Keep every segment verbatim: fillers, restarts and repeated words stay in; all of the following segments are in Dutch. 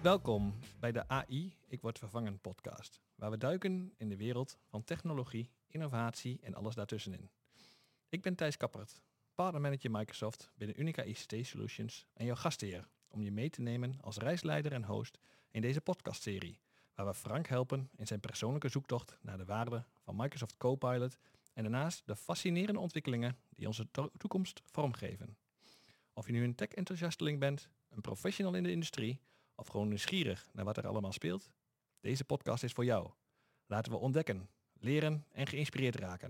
Welkom bij de A I, Ik Word Vervangen podcast, waar we duiken in de wereld van technologie, innovatie en alles daartussenin. Ik ben Thijs Kappert, partnermanager Microsoft binnen Unica I C T Solutions en jouw gastheer om je mee te nemen als reisleider en host in deze podcastserie, waar we Frank helpen in zijn persoonlijke zoektocht naar de waarde van Microsoft Copilot en daarnaast de fascinerende ontwikkelingen die onze to- toekomst vormgeven. Of je nu een tech-enthousiasteling bent, een professional in de industrie of gewoon nieuwsgierig naar wat er allemaal speelt, deze podcast is voor jou. Laten we ontdekken, leren en geïnspireerd raken.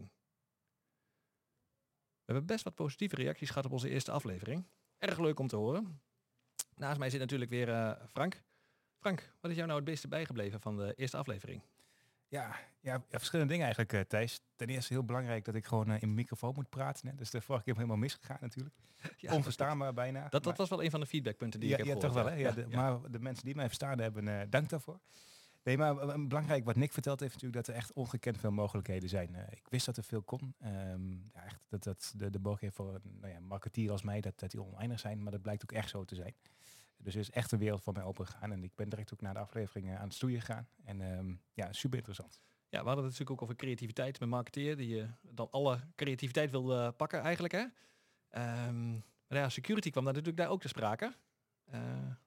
We hebben best wat positieve reacties gehad op onze eerste aflevering. Erg leuk om te horen. Naast mij zit natuurlijk weer uh, Frank. Frank, wat is jou nou het beste bijgebleven van de eerste aflevering? Ja, ja, ja, verschillende dingen eigenlijk, uh, Thijs. Ten eerste heel belangrijk dat ik gewoon uh, in mijn microfoon moet praten. Hè. Dus de vorige keer helemaal misgegaan natuurlijk. Ja, Onverstaanbaar dat, bijna. Dat, dat maar, was wel een van de feedbackpunten die ja, ik heb ja, gehoord. toch wel, hè? Ja, ja, de, ja. Maar de mensen die mij verstaan hebben, uh, dank daarvoor. Nee, maar een belangrijk wat Nick verteld heeft natuurlijk dat er echt ongekend veel mogelijkheden zijn. Uh, ik wist dat er veel kon. Um, ja, echt, dat, dat de, de mogelijkheden voor een nou ja, marketeer als mij, dat, dat die oneindig zijn. Maar dat blijkt ook echt zo te zijn. Dus er is echt een wereld voor mij opengegaan. En ik ben direct ook naar de aflevering uh, aan het stoeien gegaan. En um, ja, super interessant. Ja, we hadden het natuurlijk ook over creativiteit met marketeer, die uh, dan alle creativiteit wilde uh, pakken eigenlijk. Hè? Um, maar ja, security kwam daar natuurlijk daar ook te sprake. Uh,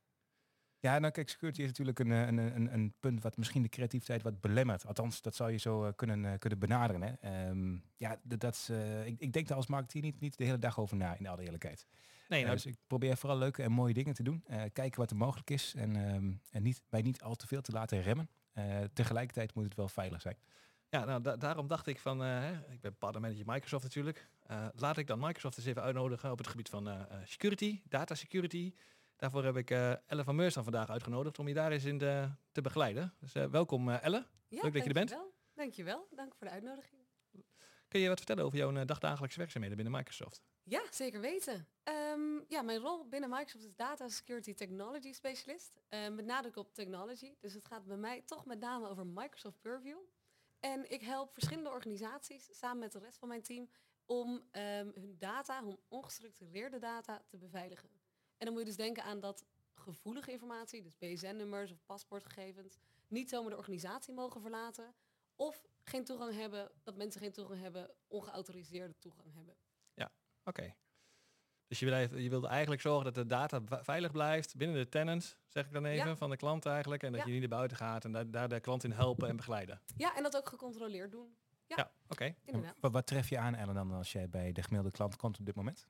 Ja, nou kijk, security is natuurlijk een, een, een, een punt wat misschien de creativiteit wat belemmert. Althans, dat zou je zo uh, kunnen, uh, kunnen benaderen. Hè. Um, ja, dat, dat is, uh, ik, ik denk daar als marketeer niet, niet de hele dag over na, in alle eerlijkheid. Nee, nou, uh, dus ik probeer vooral leuke en mooie dingen te doen. Uh, kijken wat er mogelijk is en, um, en niet, mij niet al te veel te laten remmen. Uh, tegelijkertijd moet het wel veilig zijn. Ja, nou da- daarom dacht ik van, uh, ik ben partnermanager Microsoft natuurlijk. Uh, laat ik dan Microsoft eens even uitnodigen op het gebied van uh, security, data security. Daarvoor heb ik uh, Elle van Meurs dan vandaag uitgenodigd om je daar eens in de, te begeleiden. Dus uh, welkom uh, Elle, ja, leuk dat je er bent. Wel. Dankjewel, dank voor de uitnodiging. Kun je wat vertellen over jouw uh, dagdagelijkse werkzaamheden binnen Microsoft? Ja, zeker weten. Um, ja, mijn rol binnen Microsoft is Data Security Technology Specialist. Uh, met nadruk op technology. Dus het gaat bij mij toch met name over Microsoft Purview. En ik help verschillende organisaties samen met de rest van mijn team om um, hun data, hun ongestructureerde data te beveiligen. En dan moet je dus denken aan dat gevoelige informatie, dus B S N-nummers of paspoortgegevens, niet zomaar de organisatie mogen verlaten. Of geen toegang hebben, dat mensen geen toegang hebben, ongeautoriseerde toegang hebben. Ja, oké. Okay. Dus je wilde, je wilde eigenlijk zorgen dat de data veilig blijft binnen de tenant, zeg ik dan even, ja. van de klant eigenlijk. En dat ja. je niet naar buiten gaat en daar, daar de klant in helpen en begeleiden. Ja, en dat ook gecontroleerd doen. Ja, ja oké. Okay. Wat, wat tref je aan, Ellen, dan als jij bij de gemiddelde klant komt op dit moment?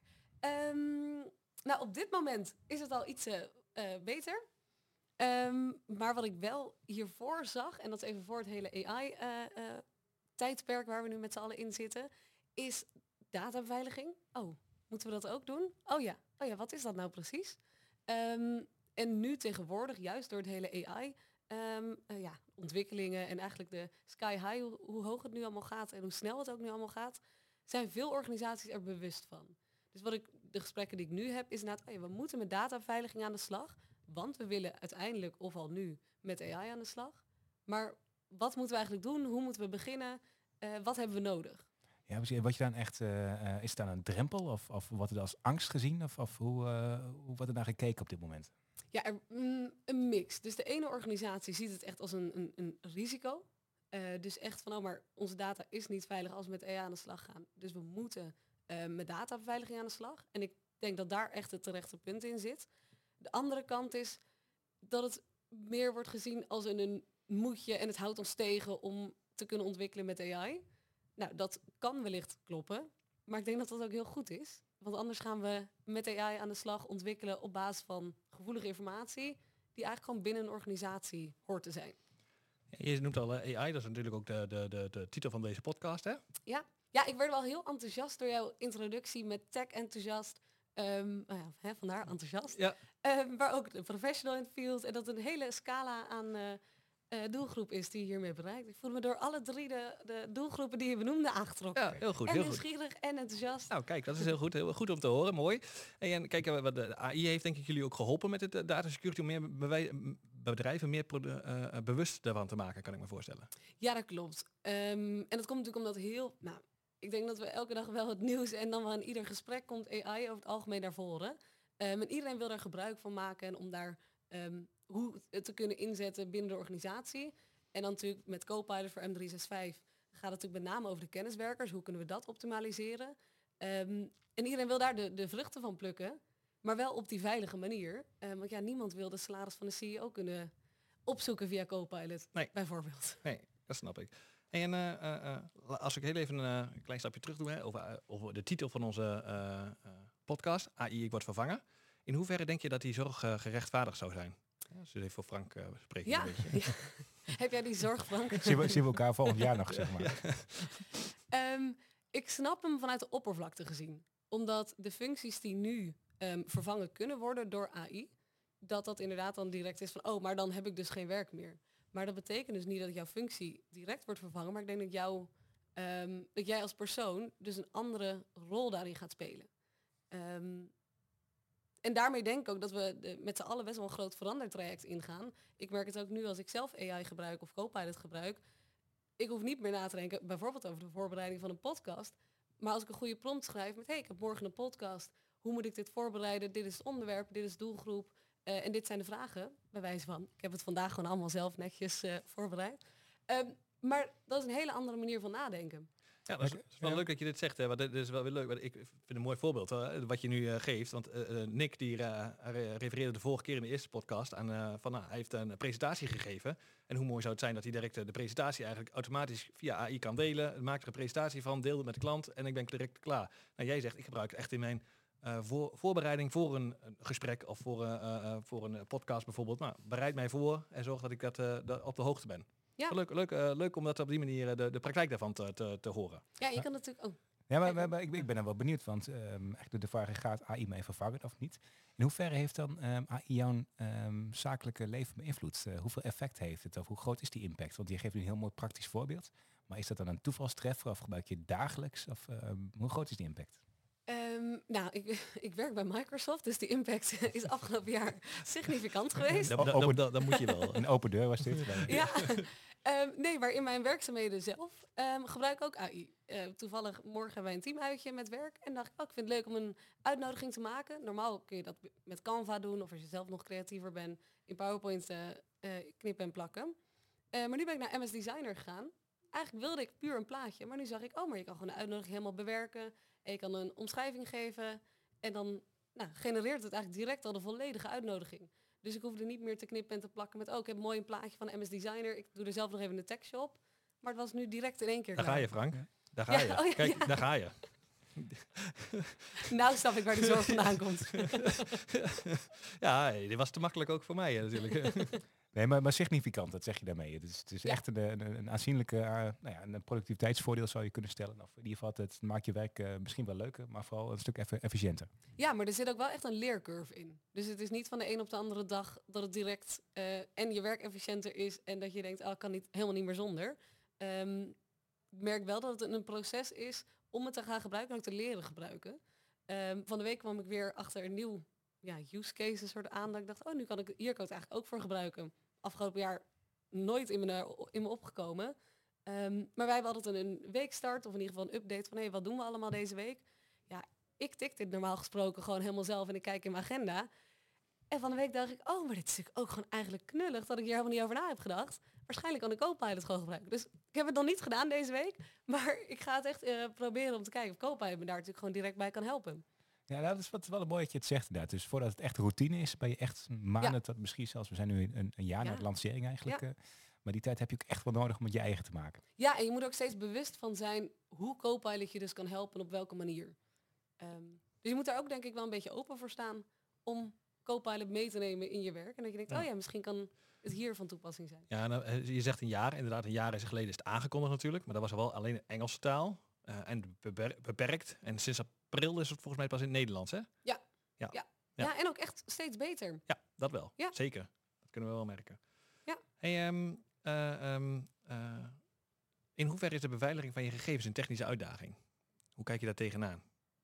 Um, nou, op dit moment is het al iets uh, uh, beter. Um, maar wat ik wel hiervoor zag, en dat is even voor het hele A I-tijdperk uh, uh, waar we nu met z'n allen in zitten, is databeveiliging. Oh, moeten we dat ook doen? Oh ja, oh ja, wat is dat nou precies? Um, en nu tegenwoordig, juist door het hele A I, um, uh, ja, ontwikkelingen en eigenlijk de sky high, hoe, hoe hoog het nu allemaal gaat en hoe snel het ook nu allemaal gaat, zijn veel organisaties er bewust van. Dus wat ik, de gesprekken die ik nu heb, is inderdaad, oh ja, we moeten met databeveiliging aan de slag. Want we willen uiteindelijk, of al nu, met A I aan de slag. Maar wat moeten we eigenlijk doen? Hoe moeten we beginnen? Uh, wat hebben we nodig? Ja, precies. Wat je dan echt, uh, is het dan een drempel? Of, of wordt het als angst gezien? Of, of hoe, uh, hoe wordt er naar gekeken op dit moment? Ja, er, mm, een mix. Dus de ene organisatie ziet het echt als een, een, een risico. Uh, dus echt van, oh, maar onze data is niet veilig als we met A I aan de slag gaan. Dus we moeten uh, met databeveiliging aan de slag. En ik denk dat daar echt het terechte punt in zit. De andere kant is dat het meer wordt gezien als een, een moedje en het houdt ons tegen om te kunnen ontwikkelen met A I. Nou, dat kan wellicht kloppen, maar ik denk dat dat ook heel goed is. Want anders gaan we met A I aan de slag ontwikkelen op basis van gevoelige informatie die eigenlijk gewoon binnen een organisatie hoort te zijn. Ja, je noemt al uh, A I, dat is natuurlijk ook de, de, de, de titel van deze podcast, hè? Ja. ja, ik werd wel heel enthousiast door jouw introductie met tech-enthousiast. Um, nou ja, hè, vandaar enthousiast. Ja. Um, maar ook de professional in het field. En dat een hele scala aan uh, uh, doelgroep is die je hiermee bereikt. Ik voel me door alle drie de, de doelgroepen die je benoemde aangetrokken. Ja, heel goed. En heel nieuwsgierig goed. en enthousiast. Nou, kijk, dat is heel goed. Heel goed om te horen. Mooi. En kijk, wat de A I heeft denk ik jullie ook geholpen met het data security om meer bewij- bedrijven meer produ- uh, bewust daarvan te maken, kan ik me voorstellen. Ja, dat klopt. Um, en dat komt natuurlijk omdat heel... Nou, ik denk dat we elke dag wel het nieuws en dan wel in ieder gesprek komt A I over het algemeen naar voren. Um, en iedereen wil daar gebruik van maken en om daar um, hoe het te kunnen inzetten binnen de organisatie. En dan natuurlijk met Copilot voor M driehonderdzesenzestig gaat het natuurlijk met name over de kenniswerkers. Hoe kunnen we dat optimaliseren? Um, en iedereen wil daar de, de vruchten van plukken, maar wel op die veilige manier. Um, want ja, niemand wil de salaris van de C E O kunnen opzoeken via Copilot, nee. bijvoorbeeld. Nee, dat snap ik. En uh, uh, uh, als ik heel even een uh, klein stapje terug doe, hè, over, uh, over de titel van onze uh, uh, podcast, A I, ik word vervangen. In hoeverre denk je dat die zorg uh, gerechtvaardigd zou zijn? Ja, als we even voor Frank uh, spreken. Ja. Een beetje. Ja. Heb jij die zorg, Frank? zien, we, zien we elkaar volgend jaar nog, zeg maar. Ja. Um, ik snap hem vanuit de oppervlakte gezien. Omdat de functies die nu um, vervangen kunnen worden door A I, dat dat inderdaad dan direct is van, oh, maar dan heb ik dus geen werk meer. Maar dat betekent dus niet dat jouw functie direct wordt vervangen, maar ik denk dat, jou, um, dat jij als persoon dus een andere rol daarin gaat spelen. Um, en daarmee denk ik ook dat we de, met z'n allen best wel een groot verandertraject ingaan. Ik merk het ook nu als ik zelf A I gebruik of Copilot gebruik. Ik hoef niet meer na te denken, bijvoorbeeld over de voorbereiding van een podcast. Maar als ik een goede prompt schrijf met, hey, ik heb morgen een podcast. Hoe moet ik dit voorbereiden? Dit is het onderwerp, dit is de doelgroep. Uh, en dit zijn de vragen, bij wijze van. Ik heb het vandaag gewoon allemaal zelf netjes uh, voorbereid. Um, maar dat is een hele andere manier van nadenken. Ja, dat is, dat is wel ja. leuk dat je dit zegt, hè, want dit is wel weer leuk. Ik vind het een mooi voorbeeld hè, wat je nu uh, geeft. Want uh, Nick die uh, refereerde de vorige keer in de eerste podcast aan uh, van nou, hij heeft een presentatie gegeven. En hoe mooi zou het zijn dat hij direct uh, de presentatie eigenlijk automatisch via A I kan delen. Maakt er een presentatie van, deelt het met de klant en ik ben direct klaar. Nou, jij zegt, ik gebruik het echt in mijn uh, voor, voorbereiding voor een, een gesprek of voor, uh, uh, voor een podcast bijvoorbeeld. Nou, bereid mij voor en zorg dat ik dat, uh, dat op de hoogte ben. Ja. Leuk, leuk, uh, leuk om dat op die manier de, de praktijk daarvan te, te, te horen. Ja, je kan natuurlijk ook. Oh. Ja, maar, maar, maar ik, ik ben er wel benieuwd, want um, eigenlijk de vraag gaat A I mij vervangen of niet? In hoeverre heeft dan um, A I jouw um, zakelijke leven beïnvloed? Uh, hoeveel effect heeft het of hoe groot is die impact? Want je geeft een heel mooi praktisch voorbeeld. Maar is dat dan een toevalstreffer of gebruik je het dagelijks? Of um, hoe groot is die impact? Um, nou, ik, ik werk bij Microsoft, dus die impact is afgelopen jaar significant geweest. Dan, dan, dan, dan moet je wel. Een open deur was dit. Ja. Um, nee, maar in mijn werkzaamheden zelf um, gebruik ik ook A I. Uh, toevallig morgen hebben wij een teamuitje met werk. En dacht ik, oh, ik vind het leuk om een uitnodiging te maken. Normaal kun je dat met Canva doen. Of als je zelf nog creatiever bent, in PowerPoint uh, uh, knippen en plakken. Uh, maar nu ben ik naar M S Designer gegaan. Eigenlijk wilde ik puur een plaatje. Maar nu zag ik, oh, maar je kan gewoon de uitnodiging helemaal bewerken. En je kan een omschrijving geven. En dan nou, genereert het eigenlijk direct al de volledige uitnodiging. Dus ik hoefde niet meer te knippen en te plakken met... oh, ik heb mooi een plaatje van M S Designer. Ik doe er zelf nog even de tekstje op. Maar het was nu direct in één keer daar klaar. Daar ga je, Frank. Daar ga ja, je. Oh ja, Kijk, ja. daar ga je. Nou snap ik waar de zorg vandaan komt. Ja, dit was te makkelijk ook voor mij hè, natuurlijk. Nee, maar, maar significant, dat zeg je daarmee. Het is, het is ja. echt een, een, een aanzienlijke uh, nou ja, een productiviteitsvoordeel zou je kunnen stellen. Of in ieder geval, het maakt je werk uh, misschien wel leuker, maar vooral een stuk eff- efficiënter. Ja, maar er zit ook wel echt een leercurve in. Dus het is niet van de een op de andere dag dat het direct uh, en je werk efficiënter is en dat je denkt, oh, ik kan niet, helemaal niet meer zonder. Um, ik merk wel dat het een proces is om het te gaan gebruiken en ook te leren gebruiken. Um, van de week kwam ik weer achter een nieuw ja, use case soort aan. Dat ik dacht, oh, nu kan ik hier kan ik het eigenlijk ook voor gebruiken. Afgelopen jaar nooit in me, in me opgekomen. Um, maar wij hebben altijd een weekstart of in ieder geval een update van hé, hey, wat doen we allemaal deze week? Ja, ik tik dit normaal gesproken gewoon helemaal zelf en ik kijk in mijn agenda. En van de week dacht ik, oh, maar dit is natuurlijk ook gewoon eigenlijk knullig dat ik hier helemaal niet over na heb gedacht. Waarschijnlijk kan ik Copilot gewoon gebruiken. Dus ik heb het nog niet gedaan deze week, maar ik ga het echt uh, proberen om te kijken of Copilot me daar natuurlijk gewoon direct bij kan helpen. Ja, nou, dat is wat wel mooi dat je het zegt inderdaad. Dus voordat het echt routine is, ben je echt maanden ja. tot misschien zelfs, we zijn nu een, een jaar ja. na de lancering eigenlijk. Ja. Uh, maar die tijd heb je ook echt wel nodig om het je eigen te maken. Ja, en je moet ook steeds bewust van zijn hoe Copilot je dus kan helpen en op welke manier. Um, dus je moet daar ook denk ik wel een beetje open voor staan om Copilot mee te nemen in je werk. En dat je denkt, ja. oh ja, misschien kan het hier van toepassing zijn. Ja, nou, je zegt een jaar. Inderdaad, een jaar geleden is het aangekondigd natuurlijk. Maar dat was wel alleen in Engelse taal. Uh, en beper- beperkt. En sinds april is het volgens mij pas in het Nederlands, hè? Ja. Ja. Ja. Ja. ja, en ook echt steeds beter. Ja, dat wel. Ja. Zeker. Dat kunnen we wel merken. Ja. Hey, um, uh, um, uh, in hoeverre is de beveiliging van je gegevens een technische uitdaging? Hoe kijk je daar tegenaan?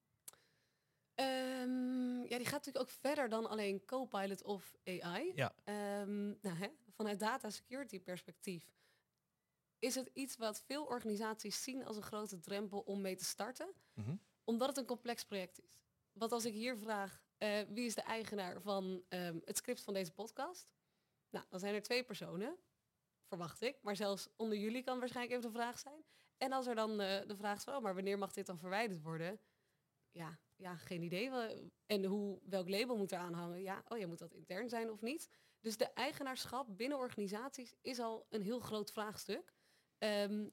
Um, ja, die gaat natuurlijk ook verder dan alleen Copilot of A I. Ja. Um, nou, hè, vanuit data security perspectief is het iets wat veel organisaties zien als een grote drempel om mee te starten. Mm-hmm. Omdat het een complex project is. Want als ik hier vraag, uh, wie is de eigenaar van um, het script van deze podcast? Nou, dan zijn er twee personen, verwacht ik. Maar zelfs onder jullie kan waarschijnlijk even de vraag zijn. En als er dan uh, de vraag is van, oh, maar wanneer mag dit dan verwijderd worden? Ja, ja, geen idee. En hoe, welk label moet er aan hangen? Ja, oh ja, moet dat intern zijn of niet? Dus de eigenaarschap binnen organisaties is al een heel groot vraagstuk. Um,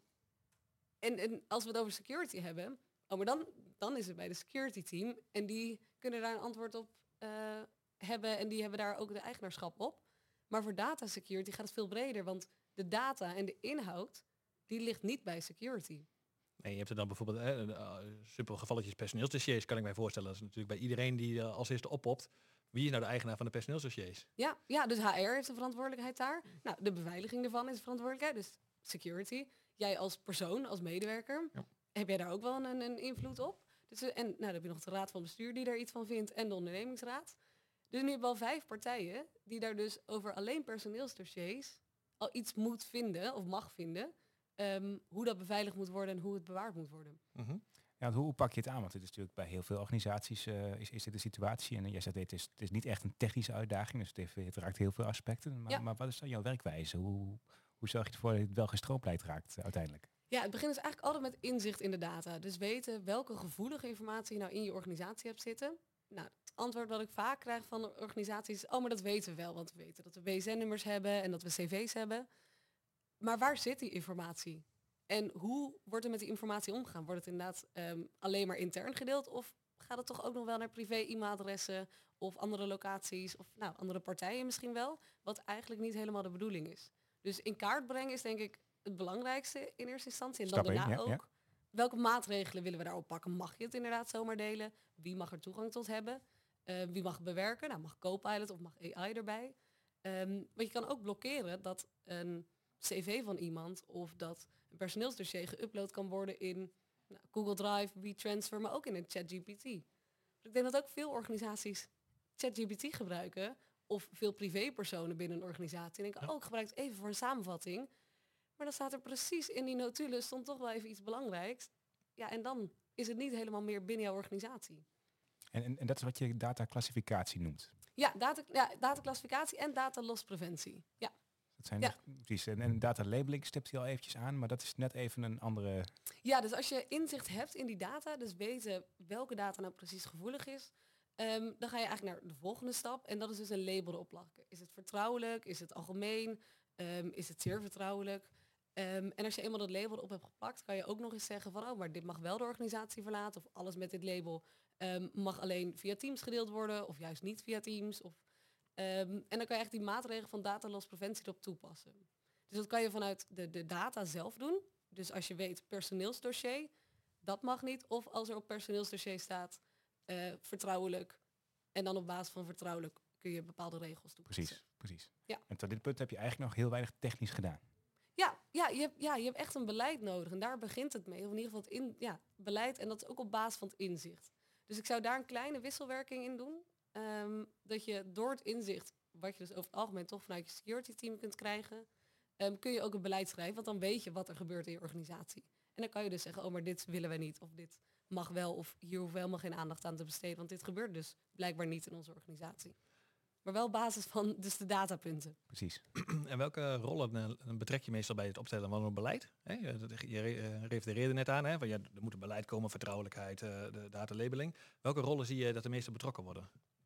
en, en als we het over security hebben, oh, maar dan, dan is het bij de security team. En die kunnen daar een antwoord op uh, hebben en die hebben daar ook de eigenaarschap op. Maar voor data security gaat het veel breder, want de data en de inhoud, die ligt niet bij security. Nee, je hebt er dan bijvoorbeeld eh, uh, simpel gevalletjes personeelsdossiers, kan ik mij voorstellen. Dat is natuurlijk bij iedereen die uh, als eerste oppopt. Wie is nou de eigenaar van de personeelsdossiers? Ja, ja, dus H R heeft de verantwoordelijkheid daar. Nou, de beveiliging ervan is de verantwoordelijkheid, dus security. Jij als persoon, als medewerker, ja. heb jij daar ook wel een, een invloed op? Dus, en nou, dan heb je nog de raad van bestuur die daar iets van vindt en de ondernemingsraad. Dus nu hebben we al vijf partijen die daar dus over alleen personeelsdossiers al iets moet vinden of mag vinden. Um, hoe dat beveiligd moet worden en hoe het bewaard moet worden. Mm-hmm. Ja, hoe pak je het aan? Want het is natuurlijk bij heel veel organisaties uh, is, is dit de situatie. En jij zegt, het is, het is niet echt een technische uitdaging, dus het, heeft, het raakt heel veel aspecten. Maar, ja. maar wat is dan jouw werkwijze? Hoe, hoe zorg je ervoor dat het wel gestroomlijnd raakt uh, uiteindelijk? Ja, het begint dus eigenlijk altijd met inzicht in de data. Dus weten welke gevoelige informatie je nou in je organisatie hebt zitten. Nou, het antwoord dat ik vaak krijg van de organisaties is, oh, maar dat weten we wel. Want we weten dat we B S N-nummers hebben en dat we C V's hebben. Maar waar zit die informatie? En hoe wordt er met die informatie omgegaan? Wordt het inderdaad um, alleen maar intern gedeeld? Of gaat het toch ook nog wel naar privé-e-mailadressen of andere locaties of nou, andere partijen misschien wel? Wat eigenlijk niet helemaal de bedoeling is. Dus in kaart brengen is denk ik het belangrijkste in eerste instantie. En dan Stap daarna in, ja, ook. Ja. Welke maatregelen willen we daarop pakken? Mag je het inderdaad zomaar delen? Wie mag er toegang tot hebben? Uh, wie mag het bewerken? Nou, mag Copilot of mag A I erbij? Um, want je kan ook blokkeren dat een C V van iemand of dat een personeelsdossier geüpload kan worden in nou, Google Drive, WeTransfer, maar ook in een ChatGPT. Ik denk dat ook veel organisaties ChatGPT gebruiken of veel privépersonen binnen een organisatie. En denken, oh, ik gebruik het even voor een samenvatting. Maar dan staat er precies in die notulen stond toch wel even iets belangrijks. Ja, en dan is het niet helemaal meer binnen jouw organisatie. En, en, en dat is wat je dataclassificatie noemt? Ja, data, ja dataclassificatie en datalospreventie. Ja. Dat zijn ja. echt, precies. En, en data labeling stipt je al eventjes aan, maar dat is net even een andere... Ja, dus als je inzicht hebt in die data, dus weten welke data nou precies gevoelig is, um, dan ga je eigenlijk naar de volgende stap. En dat is dus een label erop plakken. Is het vertrouwelijk? Is het algemeen? Um, is het zeer vertrouwelijk? Um, en als je eenmaal dat label erop hebt gepakt, kan je ook nog eens zeggen van, oh, maar dit mag wel de organisatie verlaten. Of alles met dit label um, mag alleen via Teams gedeeld worden, of juist niet via Teams. Of, um, en dan kan je echt die maatregelen van datalospreventie erop toepassen. Dus dat kan je vanuit de, de data zelf doen. Dus als je weet personeelsdossier, dat mag niet. Of als er op personeelsdossier staat uh, vertrouwelijk. En dan op basis van vertrouwelijk kun je bepaalde regels toepassen. Precies, precies. Ja. En tot dit punt heb je eigenlijk nog heel weinig technisch gedaan. Ja, ja, je hebt, ja, je hebt echt een beleid nodig. En daar begint het mee. Of in ieder geval het in, ja, beleid. En dat is ook op basis van het inzicht. Dus ik zou daar een kleine wisselwerking in doen. Um, dat je door het inzicht, wat je dus over het algemeen toch vanuit je security team kunt krijgen, um, kun je ook een beleid schrijven. Want dan weet je wat er gebeurt in je organisatie. En dan kan je dus zeggen, oh, maar dit willen wij niet. Of dit mag wel. Of hier hoeven we helemaal geen aandacht aan te besteden. Want dit gebeurt dus blijkbaar niet in onze organisatie. Maar wel op basis van dus de datapunten. Precies. En welke rollen uh, betrek je meestal bij het opstellen van een beleid? Hè? Je re- refereerde net aan, hè? Van, ja, er moet een beleid komen, vertrouwelijkheid, uh, de datalabeling. Welke rollen zie je dat de meeste betrokken worden?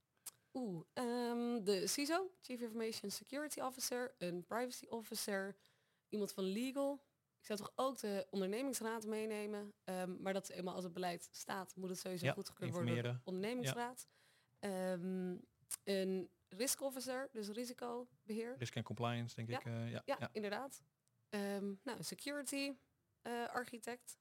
Oeh, um, de C I S O, Chief Information Security Officer, een privacy officer, iemand van legal. Ik zou toch ook de ondernemingsraad meenemen. Um, maar dat eenmaal als het beleid staat, moet het sowieso ja, goedgekeurd worden door de ondernemingsraad. Ja. Um, een risk officer, dus risicobeheer. Risk en compliance, denk ja. ik. Uh, ja, ja, ja, inderdaad. Um, nou, security uh, architect.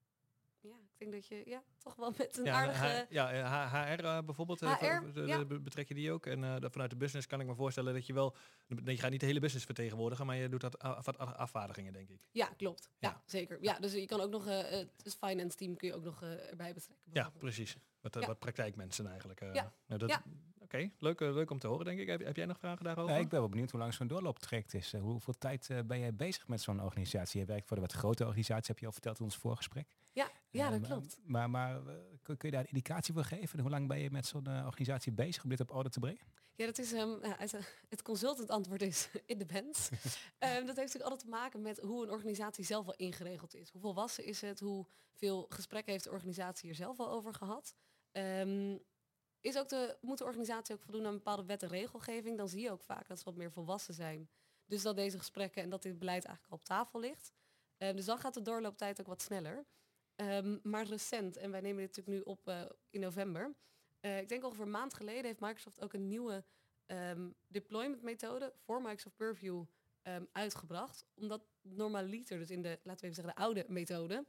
Ja, ik denk dat je ja, toch wel met een ja, aardige... H- ja, H R uh, bijvoorbeeld, H R, uh, de, ja. de, betrek je die ook? En uh, vanuit de business kan ik me voorstellen dat je wel... Je gaat niet de hele business vertegenwoordigen, maar je doet dat af, af, afvaardigingen, denk ik. Ja, klopt. Ja, ja. zeker. Ja, dus je kan ook nog... Uh, het finance team kun je ook nog uh, erbij betrekken. Ja, precies. Wat, uh, ja. wat praktijkmensen eigenlijk. Uh, ja. Nou, dat, ja. Oké, okay. leuk, uh, leuk om te horen, denk ik. Heb, heb jij nog vragen daarover? Ja, ik ben wel benieuwd hoe lang zo'n doorlooptraject is. Uh, hoeveel tijd uh, ben jij bezig met zo'n organisatie? Je werkt voor de wat grote organisatie, heb je al verteld in ons voorgesprek. Ja, ja dat uh, klopt. Maar, maar uh, kun, kun je daar een indicatie voor geven? Hoe lang ben je met zo'n uh, organisatie bezig om dit op orde te brengen? Ja, dat is um, het consultant antwoord is in de band. um, dat heeft natuurlijk altijd te maken met hoe een organisatie zelf wel ingeregeld is. Hoe volwassen is het? Hoeveel gesprekken heeft de organisatie er zelf al over gehad? Um, is ook de, moet de organisatie ook voldoen aan een bepaalde wet en regelgeving? Dan zie je ook vaak dat ze wat meer volwassen zijn. Dus dat deze gesprekken en dat dit beleid eigenlijk al op tafel ligt. Um, dus dan gaat de doorlooptijd ook wat sneller. Um, maar recent, en wij nemen dit natuurlijk nu op uh, in november... Uh, ik denk ongeveer een maand geleden heeft Microsoft ook een nieuwe um, deployment methode voor Microsoft Purview um, uitgebracht. Omdat normaliter, dus in de, laten we even zeggen, de oude methode,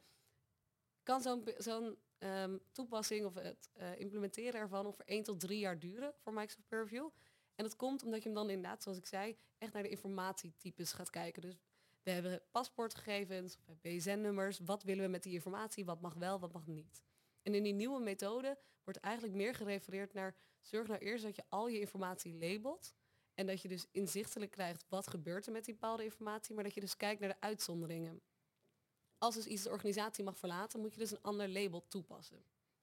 kan zo'n, zo'n um, toepassing of het uh, implementeren ervan ongeveer één tot drie jaar duren voor Microsoft Purview. En dat komt omdat je hem dan inderdaad, zoals ik zei, echt naar de informatietypes gaat kijken. Dus we hebben paspoortgegevens, we hebben B S N-nummers. Wat willen we met die informatie? Wat mag wel, wat mag niet? En in die nieuwe methode wordt eigenlijk meer gerefereerd naar... zorg nou eerst dat je al je informatie labelt. En dat je dus inzichtelijk krijgt wat gebeurt er met die bepaalde informatie. Maar dat je dus kijkt naar de uitzonderingen. Als dus iets de organisatie mag verlaten, moet je dus een ander label toepassen.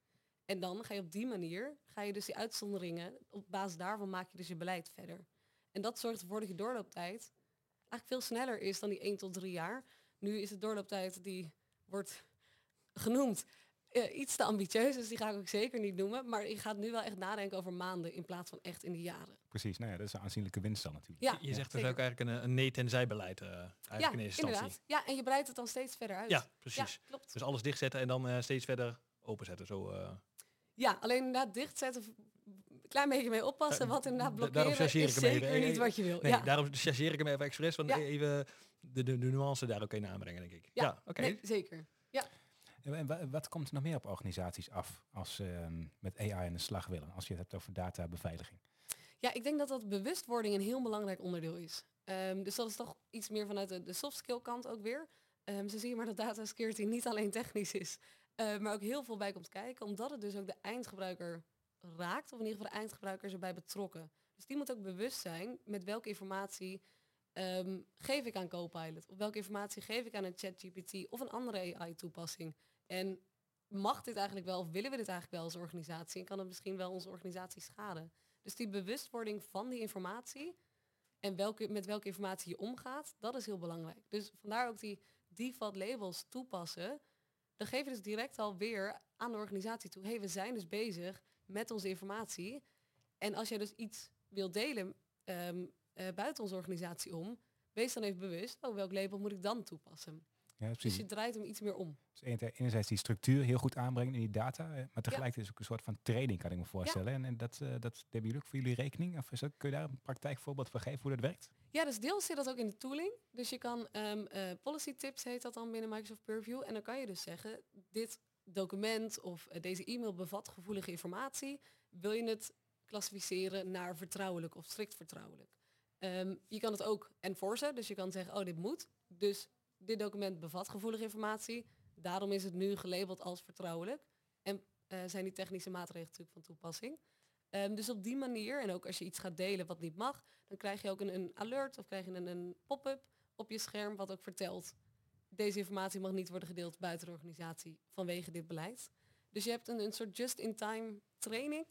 En dan ga je op die manier, ga je dus die uitzonderingen... op basis daarvan maak je dus je beleid verder. En dat zorgt ervoor dat je doorlooptijd eigenlijk veel sneller is dan die één tot drie jaar. Nu is de doorlooptijd die wordt genoemd... Uh, iets te ambitieus, dus die ga ik ook zeker niet noemen. Maar je gaat nu wel echt nadenken over maanden in plaats van echt in de jaren. Precies, nou ja, dat is een aanzienlijke winst dan natuurlijk. Ja, je zegt ja, dus ook eigenlijk een, een nee-tenzij beleid uh, eigenlijk ja, in eerste instantie. Inderdaad. Ja, en je breidt het dan steeds verder uit. Ja, precies. Ja, klopt. Dus alles dichtzetten en dan uh, steeds verder openzetten. Zo, uh... Ja, alleen inderdaad dichtzetten, een klein beetje mee oppassen. Da wat inderdaad da blokkeren is zeker even. niet wat je wil. Nee, ja. daarom chargeer ik hem even expres. Van ja. even de, de, de nuance daar ook in aanbrengen, denk ik. Ja, ja oké. Okay. Nee, zeker. Ja. En wat komt er nog meer op organisaties af als ze um, met A I aan de slag willen, als je het hebt over databeveiliging? Ja, ik denk dat dat bewustwording een heel belangrijk onderdeel is. Um, dus dat is toch iets meer vanuit de, de soft skill kant ook weer. Um, zo zie je maar dat data security niet alleen technisch is, uh, maar ook heel veel bij komt kijken, omdat het dus ook de eindgebruiker raakt, of in ieder geval de eindgebruikers erbij betrokken. Dus die moet ook bewust zijn met welke informatie um, geef ik aan Copilot, of welke informatie geef ik aan een ChatGPT of een andere A I-toepassing. En mag dit eigenlijk wel, of willen we dit eigenlijk wel als organisatie? En kan het misschien wel onze organisatie schaden? Dus die bewustwording van die informatie en welke, met welke informatie je omgaat, dat is heel belangrijk. Dus vandaar ook die default labels toepassen. Dan geef je dus direct alweer aan de organisatie toe. Hé, hey, we zijn dus bezig met onze informatie. En als jij dus iets wilt delen um, uh, buiten onze organisatie om, wees dan even bewust, oh, welk label moet ik dan toepassen? Ja, dus je draait hem iets meer om. Dus enerzijds die structuur heel goed aanbrengen in die data, maar tegelijkertijd is ook een soort van training, kan ik me voorstellen. Ja. En, en dat, uh, dat hebben jullie ook voor jullie rekening? Of is dat, kun je daar een praktijkvoorbeeld van geven hoe dat werkt? Ja, dus deels zit dat ook in de tooling. Dus je kan um, uh, policy tips heet dat dan binnen Microsoft Purview. En dan kan je dus zeggen, dit document of uh, deze e-mail bevat gevoelige informatie. Wil je het klassificeren naar vertrouwelijk of strikt vertrouwelijk? Um, je kan het ook enforcen, dus je kan zeggen, oh, dit moet. Dus dit document bevat gevoelige informatie. Daarom is het nu gelabeld als vertrouwelijk. En uh, zijn die technische maatregelen natuurlijk van toepassing. Um, dus op die manier, en ook als je iets gaat delen wat niet mag, dan krijg je ook een, een alert of krijg je een, een pop-up op je scherm wat ook vertelt, deze informatie mag niet worden gedeeld buiten de organisatie vanwege dit beleid. Dus je hebt een, een soort just-in-time training.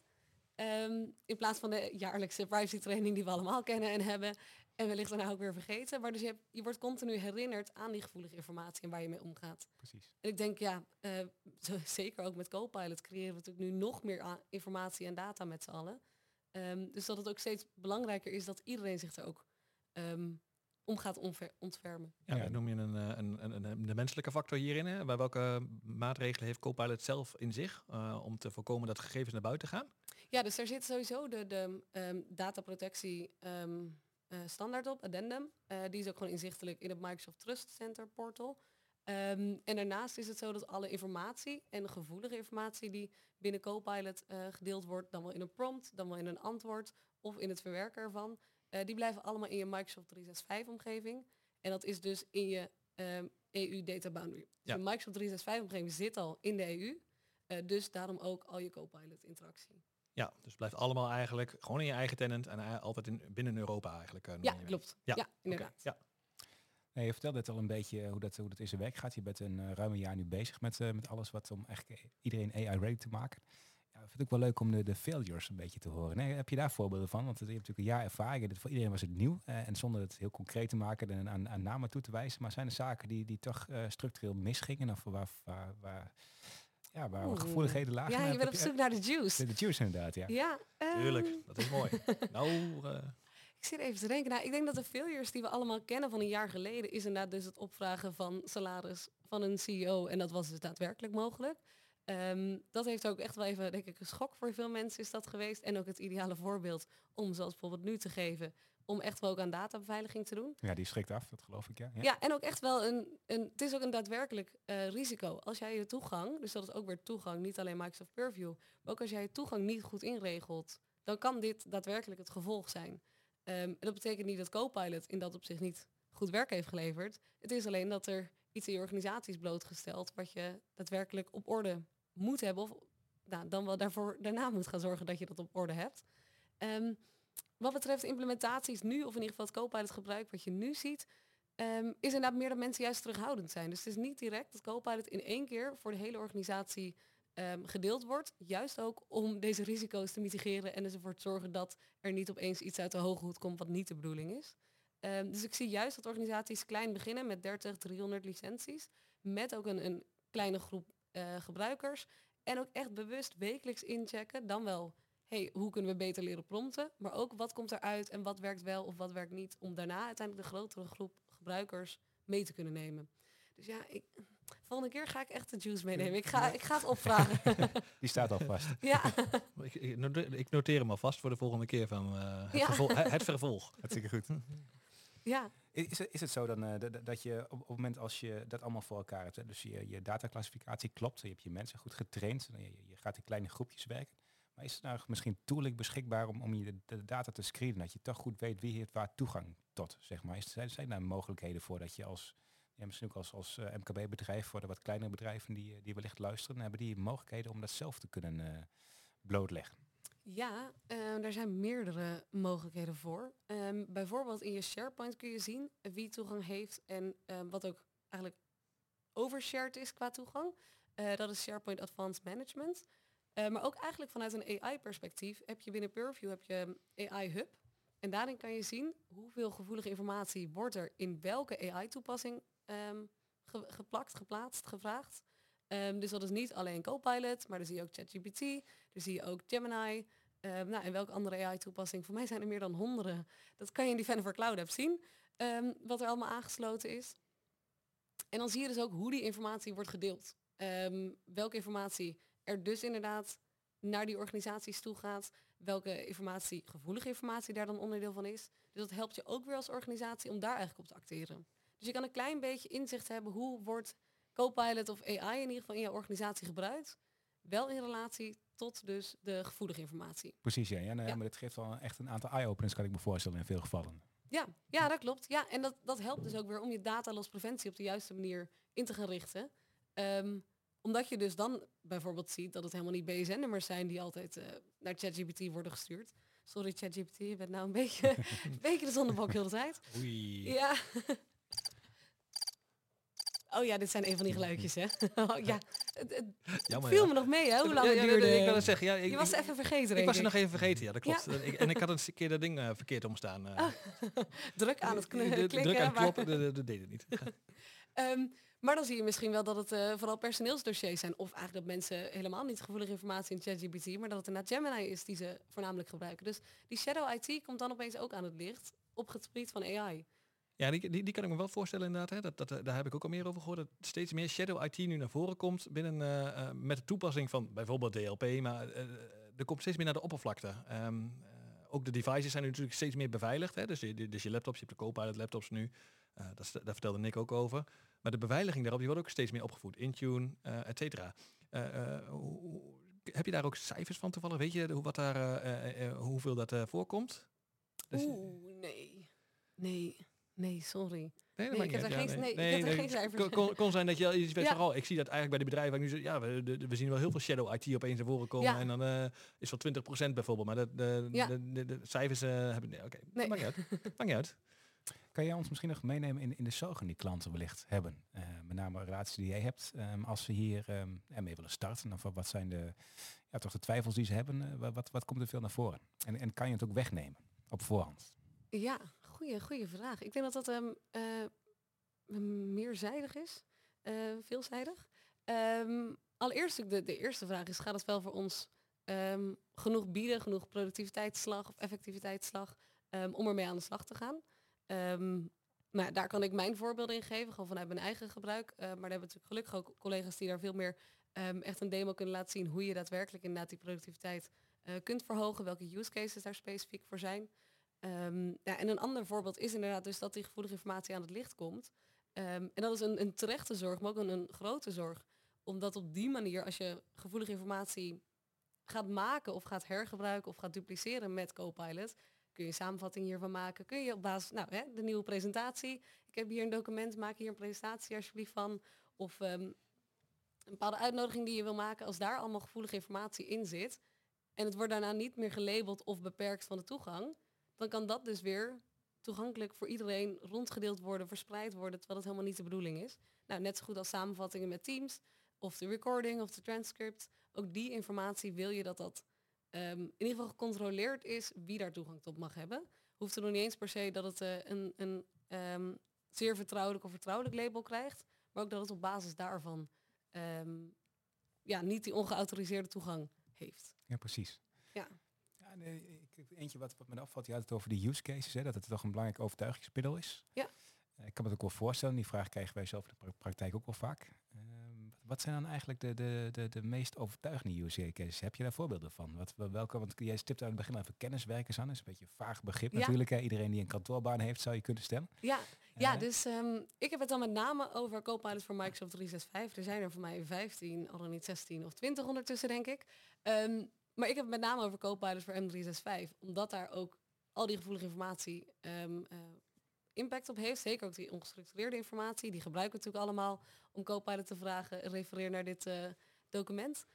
Um, in plaats van de jaarlijkse privacy training die we allemaal kennen en hebben. En wellicht daarna ook weer vergeten. Maar dus je, hebt, je wordt continu herinnerd aan die gevoelige informatie en waar je mee omgaat. Precies. En ik denk, ja, uh, zo, zeker ook met Copilot creëren we natuurlijk nu nog meer a- informatie en data met z'n allen. Um, dus dat het ook steeds belangrijker is dat iedereen zich er ook um, om gaat ontfer- ontfermen. Ja, dat noem je een, een, een, een, de menselijke factor hierin. Hè? Bij welke maatregelen heeft Copilot zelf in zich uh, om te voorkomen dat gegevens naar buiten gaan? Ja, dus er zit sowieso de, de um, dataprotectie um, uh, standaard op, addendum. Uh, die is ook gewoon inzichtelijk in het Microsoft Trust Center portal. Um, en daarnaast is het zo dat alle informatie en gevoelige informatie die binnen Copilot uh, gedeeld wordt, dan wel in een prompt, dan wel in een antwoord of in het verwerken ervan, uh, die blijven allemaal in je Microsoft driehonderdzesenzestig omgeving. En dat is dus in je um, E U data boundary. Dus ja. De Microsoft driehonderdzesenzestig omgeving zit al in de E U, uh, dus daarom ook al je Copilot interactie. Ja, dus het blijft allemaal eigenlijk gewoon in je eigen tenant en uh, altijd in, binnen Europa eigenlijk. Uh, ja, klopt. Ja, ja inderdaad. Okay. Ja. Nee, je vertelde het al een beetje hoe dat, hoe dat in zijn werk gaat. Je bent een uh, ruim een jaar nu bezig met, uh, met alles wat om eigenlijk iedereen A I-ready te maken. Ja, vind het ook wel leuk om de, de failures een beetje te horen. Nee, heb je daar voorbeelden van? Want je hebt natuurlijk een jaar ervaring. Dit, voor iedereen was het nieuw. Uh, en zonder het heel concreet te maken en aan, aan namen toe te wijzen. Maar zijn er zaken die, die toch uh, structureel misgingen? Of waar, waar, waar, ja, waar Oeh. gevoeligheden lagen? Ja, je bent op zoek naar de juice. De, de juice inderdaad, ja. Ja, um, Tuurlijk, dat is mooi. nou, uh... ik zit even te denken. Nou, ik denk dat de failures die we allemaal kennen van een jaar geleden... is inderdaad dus het opvragen van salaris van een C E O. En dat was dus daadwerkelijk mogelijk. Um, dat heeft ook echt wel even, denk ik, een schok voor veel mensen is dat geweest. En ook het ideale voorbeeld om, zoals bijvoorbeeld nu te geven... om echt wel ook aan databeveiliging te doen. Ja, die schrikt af, dat geloof ik, ja. Ja, ja en ook echt wel een, een... Het is ook een daadwerkelijk uh, risico. Als jij je toegang, dus dat is ook weer toegang, niet alleen Microsoft Purview... maar ook als jij je toegang niet goed inregelt... dan kan dit daadwerkelijk het gevolg zijn. Um, en dat betekent niet dat Copilot in dat opzicht niet goed werk heeft geleverd. Het is alleen dat er iets in je organisatie is blootgesteld... wat je daadwerkelijk op orde moet hebben... of nou, dan wel daarvoor daarna moet gaan zorgen dat je dat op orde hebt. Um, wat betreft implementaties nu, of in ieder geval het Copilot gebruik wat je nu ziet... Um, is inderdaad meer dat mensen juist terughoudend zijn. Dus het is niet direct dat Copilot in één keer voor de hele organisatie um, gedeeld wordt. Juist ook om deze risico's te mitigeren en ervoor te zorgen dat er niet opeens iets uit de hoge hoed komt wat niet de bedoeling is. Um, dus ik zie juist dat organisaties klein beginnen met dertig, driehonderd licenties. Met ook een, een kleine groep uh, gebruikers. En ook echt bewust wekelijks inchecken. Dan wel, hey, hoe kunnen we beter leren prompten? Maar ook wat komt eruit en wat werkt wel of wat werkt niet. Om daarna uiteindelijk de grotere groep gebruikers mee te kunnen nemen. Dus ja, ik, volgende keer ga ik echt de juice meenemen. Ik ga, ik ga het opvragen. Die staat al vast. Ja. ik, ik noteer hem alvast voor de volgende keer van uh, het, ja. vervol- het vervolg. Hartstikke goed. Ja. Is het, is het zo dan uh, dat, dat je op, op het moment als je dat allemaal voor elkaar hebt, hè, dus je, je dataclassificatie klopt, je hebt je mensen goed getraind, je, je gaat in kleine groepjes werken, maar is er nou misschien tooling beschikbaar om, om je de, de data te screenen, dat je toch goed weet wie heeft waar toegang tot, zeg maar. Is, zijn, zijn daar mogelijkheden voor dat je als, ja, misschien ook als, als uh, M K B-bedrijf, voor de wat kleinere bedrijven die, die wellicht luisteren, hebben die mogelijkheden om dat zelf te kunnen uh, blootleggen? Ja, uh, er zijn meerdere mogelijkheden voor. Um, bijvoorbeeld in je SharePoint kun je zien wie toegang heeft en um, wat ook eigenlijk overshared is qua toegang. Uh, dat is SharePoint Advanced Management. Uh, maar ook eigenlijk vanuit een A I-perspectief heb je binnen Purview heb je A I-hub. En daarin kan je zien hoeveel gevoelige informatie wordt er in welke A I-toepassing um, ge- geplakt, geplaatst, gevraagd. Um, dus dat is niet alleen Copilot, maar dan zie je ook ChatGPT, dan zie je ook Gemini. Um, nou, en welke andere A I-toepassing? Voor mij zijn er meer dan honderden. Dat kan je in Defender for Cloud App zien, um, wat er allemaal aangesloten is. En dan zie je dus ook hoe die informatie wordt gedeeld. Um, welke informatie er dus inderdaad naar die organisaties toe gaat. Welke informatie, gevoelige informatie daar dan onderdeel van is. Dus dat helpt je ook weer als organisatie om daar eigenlijk op te acteren. Dus je kan een klein beetje inzicht hebben hoe wordt Copilot of A I in ieder geval in je organisatie gebruikt. Wel in relatie tot dus de gevoelige informatie. Precies, ja. ja, nou, ja. Maar dat geeft wel echt een aantal eye-openers, kan ik me voorstellen, in veel gevallen. Ja, ja dat klopt. Ja, en dat, dat helpt dus ook weer om je datalospreventie op de juiste manier in te gaan richten. Um, omdat je dus dan bijvoorbeeld ziet dat het helemaal niet B S N-nummers zijn die altijd uh, naar ChatGPT worden gestuurd. Sorry ChatGPT, je bent nou een beetje, een beetje de zondebok heel de tijd. Oei. Ja. Oh ja, dit zijn een van die geluidjes, hè? Oh, ja, het, het Jammer, viel ja. me nog mee, hè? Hoe lang ja, het ja, duurde. nee, ik wil het zeggen. Ja, ik, je was ik, even vergeten, denk ik was er ik. nog even vergeten, ja, dat klopt. Ja. Ik, en ik had een keer dat ding uh, verkeerd omstaan. Uh. Oh. Druk aan het kn- De- de- klikken. Druk aan het maar- kloppen, dat, dat, dat deed het niet. um, maar dan zie je misschien wel dat het uh, vooral personeelsdossiers zijn. Of eigenlijk dat mensen helemaal niet gevoelige informatie in ChatGPT, maar dat het inderdaad Gemini is die ze voornamelijk gebruiken. Dus die shadow I T komt dan opeens ook aan het licht op het gebied van A I. Ja, die, die, die kan ik me wel voorstellen inderdaad. Hè. Dat, dat, daar heb ik ook al meer over gehoord. Dat steeds meer shadow I T nu naar voren komt binnen uh, uh, met de toepassing van bijvoorbeeld D L P. Maar uh, er komt steeds meer naar de oppervlakte. Um, uh, ook de devices zijn nu natuurlijk steeds meer beveiligd. Hè. Dus, je, dus je laptops, je hebt de Copilot laptops nu. Uh, dat, daar vertelde Nick ook over. Maar de beveiliging daarop die wordt ook steeds meer opgevoed. Intune, uh, et cetera. Uh, uh, hoe, heb je daar ook cijfers van toevallig? Weet je hoe, wat daar, uh, uh, uh, hoeveel dat uh, voorkomt? Dus, Oeh, nee. Nee. Nee, sorry. Nee, Nee, ik heb niet daar uit. geen- Ja, nee, ik heb daar geen cijfers. Kon, kon, kon zijn dat je iets weet Ja. vooral. Ik zie dat eigenlijk bij de bedrijven waar ik nu zeg, ja, we, de, de- we zien wel heel veel shadow I T opeens naar voren komen Ja. en dan uh, is wel twintig procent bijvoorbeeld, maar de, de, Ja. de, de, de cijfers uh, hebben nee, oké, okay. Nee. maakt niet uit. Maakt niet uit. Kan jij ons misschien nog meenemen in, in de zorgen die klanten wellicht hebben? Uh, met name relaties die jij hebt, um, als ze hier um, mee willen starten. Of wat zijn de, ja, toch de twijfels die ze hebben? Uh, wat, wat komt er veel naar voren? En, en kan je het ook wegnemen op voorhand? Ja, goede, goede vraag. Ik denk dat dat um, uh, meerzijdig is. Uh, veelzijdig. Um, allereerst, de, de eerste vraag is, gaat het wel voor ons um, genoeg bieden, genoeg productiviteitsslag of effectiviteitsslag um, om ermee aan de slag te gaan? Um, nou, daar kan ik mijn voorbeelden in geven, gewoon vanuit mijn eigen gebruik. Uh, maar daar hebben we natuurlijk gelukkig ook collega's die daar veel meer um, echt een demo kunnen laten zien hoe je daadwerkelijk inderdaad die productiviteit uh, kunt verhogen, welke use cases daar specifiek voor zijn. Um, ja, en een ander voorbeeld is inderdaad dus dat die gevoelige informatie aan het licht komt. Um, en dat is een, een terechte zorg, maar ook een, een grote zorg. Omdat op die manier, als je gevoelige informatie gaat maken of gaat hergebruiken of gaat dupliceren met Copilot, kun je een samenvatting hiervan maken. Kun je op basis, nou hè, de nieuwe presentatie. Ik heb hier een document, maak hier een presentatie alsjeblieft van. Of um, een bepaalde uitnodiging die je wil maken. Als daar allemaal gevoelige informatie in zit en het wordt daarna niet meer gelabeld of beperkt van de toegang, dan kan dat dus weer toegankelijk voor iedereen rondgedeeld worden, verspreid worden, terwijl dat helemaal niet de bedoeling is. Nou, net zo goed als samenvattingen met Teams, of de recording, of de transcript. Ook die informatie wil je dat dat um, in ieder geval gecontroleerd is wie daar toegang tot mag hebben. Hoeft er nog niet eens per se dat het uh, een, een um, zeer vertrouwelijk of vertrouwelijk label krijgt, maar ook dat het op basis daarvan um, ja, niet die ongeautoriseerde toegang heeft. Ja, precies. Ja. Ja, nee, ik, eentje wat, wat me opvalt, je had het over de use cases, hè, dat het toch een belangrijk overtuigingsmiddel is. Ja. Uh, ik kan me het ook wel voorstellen, die vraag krijgen wij zelf in de praktijk ook wel vaak. Uh, wat zijn dan eigenlijk de, de, de, de meest overtuigende use cases? Heb je daar voorbeelden van? Wat, welke, want jij stipt aan het begin even kenniswerkers aan, dat is een beetje een vaag begrip ja. natuurlijk. Hè. Iedereen die een kantoorbaan heeft, zou je kunnen stellen. Ja, ja uh, dus um, ik heb het dan met name over Copilot voor Microsoft driehonderdzesenzestig. Er zijn er voor mij vijftien, al dan niet zestien of twintig ondertussen, denk ik. Um, Maar ik heb het met name over Copilot voor M driehonderdzesenzestig, omdat daar ook al die gevoelige informatie um, uh, impact op heeft. Zeker ook die ongestructureerde informatie. Die gebruiken we natuurlijk allemaal om Copilot te vragen. Refereer naar dit uh, document.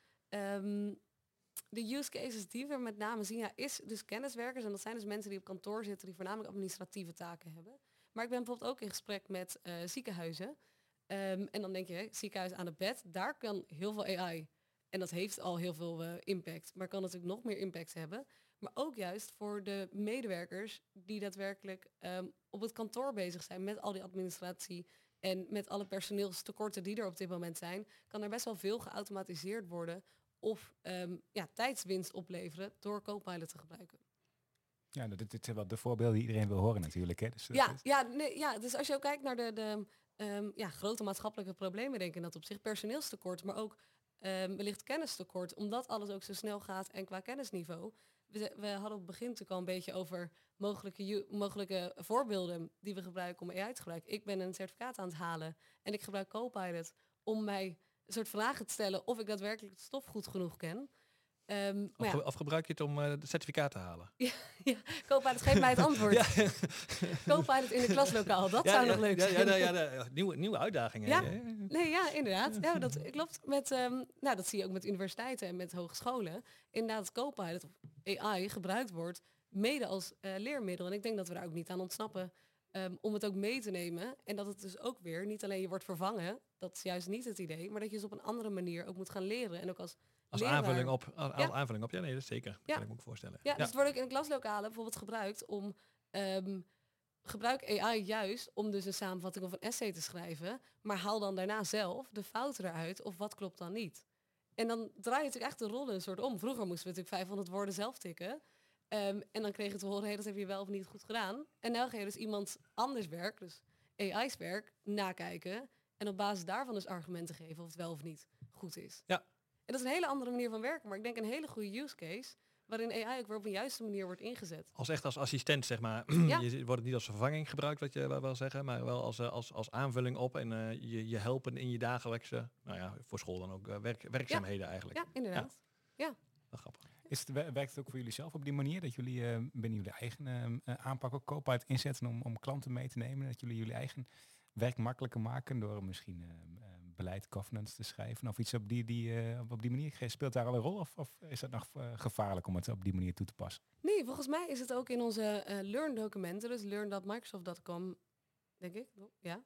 Um, de use cases die we met name zien, ja, is dus kenniswerkers. En dat zijn dus mensen die op kantoor zitten, die voornamelijk administratieve taken hebben. Maar ik ben bijvoorbeeld ook in gesprek met uh, ziekenhuizen. Um, en dan denk je, ziekenhuis aan het bed, daar kan heel veel A I. En dat heeft al heel veel uh, impact, maar kan natuurlijk nog meer impact hebben. Maar ook juist voor de medewerkers die daadwerkelijk um, op het kantoor bezig zijn met al die administratie en met alle personeelstekorten die er op dit moment zijn, kan er best wel veel geautomatiseerd worden of um, ja, tijdswinst opleveren door Copilot te gebruiken. Ja, dit, dit zijn wel de voorbeelden die iedereen wil horen natuurlijk. Hè? Dus, ja, ja, nee, ja, dus als je ook kijkt naar de, de um, ja, grote maatschappelijke problemen, denk ik in dat opzicht, personeelstekort, maar ook Um, wellicht kennistekort, omdat alles ook zo snel gaat en qua kennisniveau. We, we hadden op het begin natuurlijk al een beetje over mogelijke, mogelijke voorbeelden die we gebruiken om A I te gebruiken. Ik ben een certificaat aan het halen en ik gebruik Copilot om mij een soort vragen te stellen of ik daadwerkelijk het stof goed genoeg ken. Um, of, ja. ge- of gebruik je het om uh, het certificaat te halen? Ja, ja, Copilot geeft mij het antwoord. Ja. Copilot in de klaslokaal, dat ja, zou ja, nog leuk ja, zijn. Ja, ja, ja, ja, nieuwe, nieuwe uitdagingen. Ja, nee, ja, inderdaad. Ja, dat klopt. Met, um, nou, dat zie je ook met universiteiten en met hogescholen. Inderdaad, Copilot of A I gebruikt wordt mede als uh, leermiddel. En ik denk dat we daar ook niet aan ontsnappen um, om het ook mee te nemen. En dat het dus ook weer niet alleen je wordt vervangen, dat is juist niet het idee, maar dat je dus op een andere manier ook moet gaan leren. En ook als Als leraar. aanvulling op, als ja. aanvulling op, ja nee, dat is zeker. Dat ja. kan ik me ook voorstellen. Ja, ja, dus het wordt ook in de klaslokalen bijvoorbeeld gebruikt om, um, gebruik A I juist om dus een samenvatting of een essay te schrijven, maar haal dan daarna zelf de fouten eruit of wat klopt dan niet. En dan draai je natuurlijk echt de rollen een soort om. Vroeger moesten we natuurlijk vijfhonderd woorden zelf tikken. Um, en dan kreeg je te horen, hey, dat heb je wel of niet goed gedaan. En nu ga je dus iemand anders werk, dus A I's werk, nakijken en op basis daarvan dus argumenten geven of het wel of niet goed is. Ja. En dat is een hele andere manier van werken, maar ik denk een hele goede use case waarin A I ook weer op een juiste manier wordt ingezet. Als echt als assistent, zeg maar. Ja. Je wordt het niet als vervanging gebruikt, wat je wil zeggen, maar wel als, als, als aanvulling op en uh, je, je helpen in je dagelijkse, nou ja, voor school dan ook uh, werk, werkzaamheden ja. eigenlijk. Ja, inderdaad. Ja. ja. Wel grappig. Is het, werkt het ook voor jullie zelf op die manier dat jullie uh, binnen jullie eigen uh, aanpak ook Copilot inzetten om, om klanten mee te nemen? Dat jullie jullie eigen werk makkelijker maken door misschien uh, uh, beleid, governance te schrijven of iets op die, die, uh, op die manier? Speelt daar al een rol of, of is dat nog uh, gevaarlijk om het op die manier toe te passen? Nee, volgens mij is het ook in onze uh, Learn documenten, dus learn dot microsoft dot com, denk ik. Ja.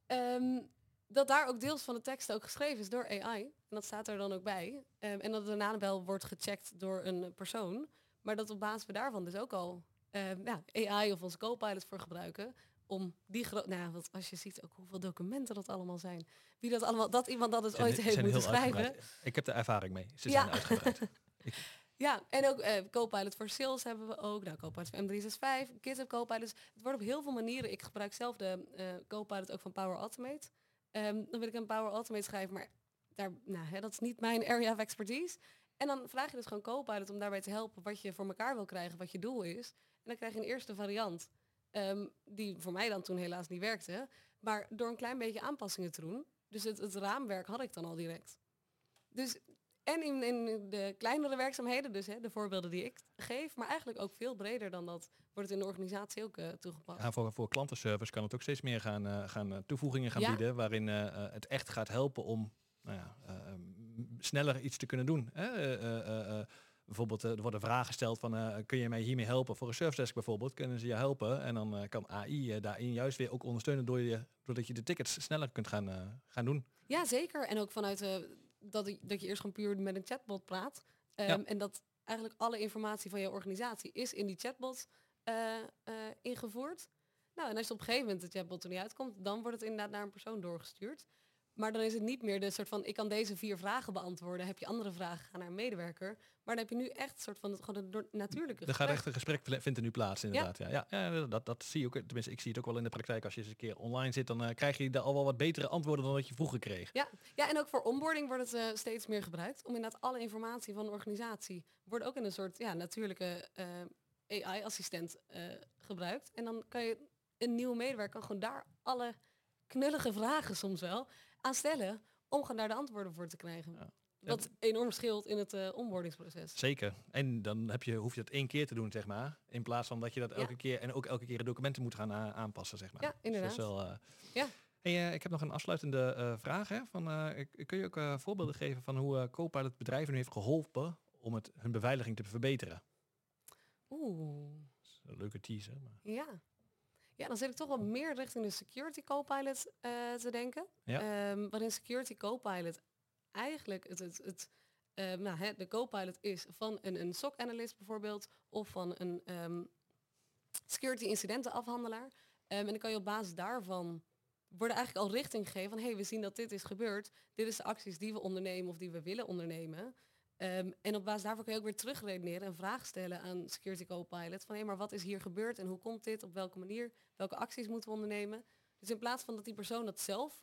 Um, dat daar ook deels van de tekst ook geschreven is door A I. En dat staat er dan ook bij. Um, en dat daarna wel wordt gecheckt door een persoon. Maar dat op basis daarvan dus ook al um, ja, A I of onze Copilot voor gebruiken. Om die grote... Nou, want als je ziet ook hoeveel documenten dat allemaal zijn. Wie dat allemaal... Dat iemand dat dus ooit heeft moeten schrijven. Uitgebreid. Ik heb er ervaring mee. Ze zijn ja. uitgebreid. Ik... Ja, en ook uh, Copilot voor Sales hebben we ook. Nou, Copilot voor M driehonderdzesenzestig, GitHub Copilot. Het wordt op heel veel manieren. Ik gebruik zelf de uh, Copilot ook van Power Automate. Um, dan wil ik een Power Automate schrijven, maar daar, nou, hè, dat is niet mijn area of expertise. En dan vraag je dus gewoon Copilot om daarbij te helpen wat je voor elkaar wil krijgen, wat je doel is. En dan krijg je een eerste variant, um, die voor mij dan toen helaas niet werkte. Maar door een klein beetje aanpassingen te doen. Dus het, het raamwerk had ik dan al direct. Dus... En in, in de kleinere werkzaamheden, dus hè, de voorbeelden die ik geef, maar eigenlijk ook veel breder dan dat, wordt het in de organisatie ook uh, toegepast. Ja, voor, voor klantenservice kan het ook steeds meer gaan, uh, gaan uh, toevoegingen gaan ja. bieden, waarin uh, uh, het echt gaat helpen om nou ja, uh, sneller iets te kunnen doen. Hè? Uh, uh, uh, bijvoorbeeld, uh, er worden vragen gesteld van, uh, kun je mij hiermee helpen? Voor een service desk bijvoorbeeld, kunnen ze je helpen? En dan uh, kan A I uh, daarin juist weer ook ondersteunen door je, doordat je de tickets sneller kunt gaan, uh, gaan doen. Ja, zeker. En ook vanuit... Uh, Dat, dat je eerst gewoon puur met een chatbot praat. Um, ja. En dat eigenlijk alle informatie van je organisatie is in die chatbot uh, uh, ingevoerd. Nou, en als je op een gegeven moment de chatbot er niet uitkomt, dan wordt het inderdaad naar een persoon doorgestuurd. Maar dan is het niet meer de soort van, ik kan deze vier vragen beantwoorden. Heb je andere vragen, ga naar een medewerker. Maar dan heb je nu echt een soort van, het, gewoon een natuurlijke Er gaat echt een gesprek, vindt er nu plaats inderdaad. Ja, ja, ja, ja dat, dat zie je ook, tenminste ik zie het ook wel in de praktijk. Als je eens een keer online zit, dan uh, krijg je daar al wel wat betere antwoorden dan dat je vroeger kreeg. Ja, ja en ook voor onboarding wordt het uh, steeds meer gebruikt. Om inderdaad alle informatie van de organisatie, wordt ook in een soort ja, natuurlijke uh, A I-assistent uh, gebruikt. En dan kan je een nieuwe medewerker gewoon daar alle knullige vragen soms wel aan stellen, om gewoon daar de antwoorden voor te krijgen. Ja. Wat enorm scheelt in het uh, onboardingsproces. Zeker. En dan heb je, hoef je dat één keer te doen, zeg maar. In plaats van dat je dat elke ja. keer en ook elke keer de documenten moet gaan uh, aanpassen, zeg maar. Ja, inderdaad. Dus dat is wel, uh... ja. Hey, uh, ik heb nog een afsluitende uh, vraag. Hè, van, uh, kun je ook uh, voorbeelden geven van hoe uh, Copilot bedrijven nu heeft geholpen om het, hun beveiliging te verbeteren? Oeh. Dat is een leuke teaser. Maar... Ja. Ja, dan zit ik toch wel meer richting de Security Copilot uh, te denken. Ja. Um, waarin Security Copilot eigenlijk het, het, het uh, nou, hè, de Copilot is van een, een S O C-analyst bijvoorbeeld, of van een um, security incidentenafhandelaar. Um, en dan kan je op basis daarvan worden eigenlijk al richting gegeven van, hé, hey, we zien dat dit is gebeurd. Dit is de acties die we ondernemen of die we willen ondernemen. Um, en op basis daarvan kun je ook weer terugredeneren en vragen stellen aan Security Copilot. Van hé, hey, maar wat is hier gebeurd en hoe komt dit? Op welke manier? Welke acties moeten we ondernemen? Dus in plaats van dat die persoon dat zelf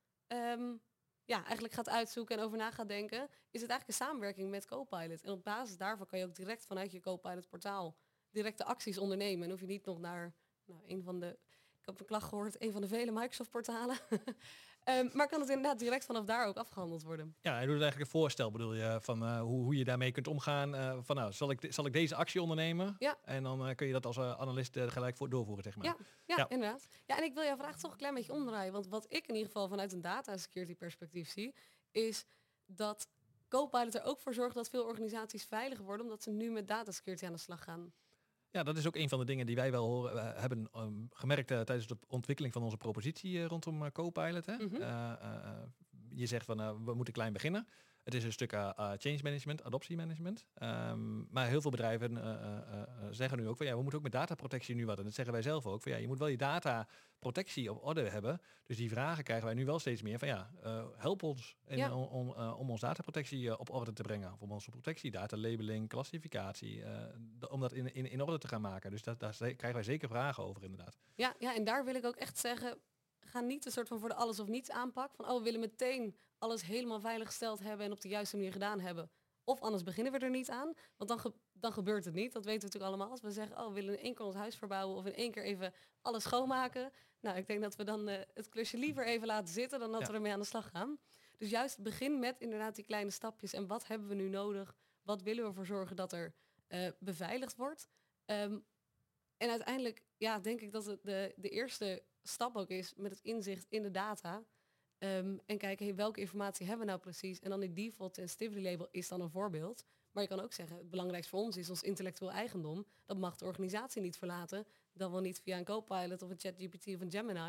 um, ja, eigenlijk gaat uitzoeken en over na gaat denken, is het eigenlijk een samenwerking met Copilot. En op basis daarvan kan je ook direct vanuit je Copilot portaal directe acties ondernemen. En hoef je niet nog naar nou, een van de, ik heb een klacht gehoord, een van de vele Microsoft portalen. Um, maar kan het inderdaad direct vanaf daar ook afgehandeld worden? Ja, hij doet het eigenlijk een voorstel, bedoel je, van uh, hoe, hoe je daarmee kunt omgaan. Uh, van nou, zal ik, de, zal ik deze actie ondernemen? Ja. En dan uh, kun je dat als uh, analist uh, gelijk voor doorvoeren, zeg maar. Ja, ja, ja, inderdaad. Ja, en ik wil jouw vraag toch een klein beetje omdraaien. Want wat ik in ieder geval vanuit een data security perspectief zie, is dat Copilot er ook voor zorgt dat veel organisaties veiliger worden, omdat ze nu met data security aan de slag gaan. Ja, dat is ook een van de dingen die wij wel horen, uh, hebben um, gemerkt uh, tijdens de ontwikkeling van onze propositie uh, rondom uh, Copilot. Hè? Mm-hmm. uh, uh, je zegt van uh, we moeten klein beginnen. Het is een stuk uh, uh, change management, adoptiemanagement. Um, maar heel veel bedrijven uh, uh, uh, zeggen nu ook van ja, we moeten ook met dataprotectie nu wat. En dat zeggen wij zelf ook. Van ja, je moet wel je dataprotectie op orde hebben. Dus die vragen krijgen wij nu wel steeds meer van ja, uh, help ons in, ja. om, om, uh, om onze dataprotectie uh, op orde te brengen. Of om onze protectie, data labeling, klassificatie, uh, d- om dat in, in, in orde te gaan maken. Dus dat, daar krijgen wij zeker vragen over inderdaad. Ja, ja, en daar wil ik ook echt zeggen, ga niet een soort van voor de alles of niets aanpak. Van oh, we willen meteen alles helemaal veilig gesteld hebben en op de juiste manier gedaan hebben. Of anders beginnen we er niet aan. Want dan, ge- dan gebeurt het niet. Dat weten we natuurlijk allemaal. Als we zeggen, oh, we willen in één keer ons huis verbouwen of in één keer even alles schoonmaken. Nou, ik denk dat we dan uh, het klusje liever even laten zitten dan dat ja. we ermee aan de slag gaan. Dus juist begin met inderdaad die kleine stapjes. En wat hebben we nu nodig? Wat willen we ervoor zorgen dat er uh, beveiligd wordt? Um, en uiteindelijk, ja, denk ik dat het de, de eerste stap ook is met het inzicht in de data. Um, en kijken, hey, welke informatie hebben we nou precies? En dan die default sensitivity label is dan een voorbeeld. Maar je kan ook zeggen, het belangrijkste voor ons is ons intellectueel eigendom. Dat mag de organisatie niet verlaten. Dan wel niet via een Copilot of een ChatGPT of een Gemini.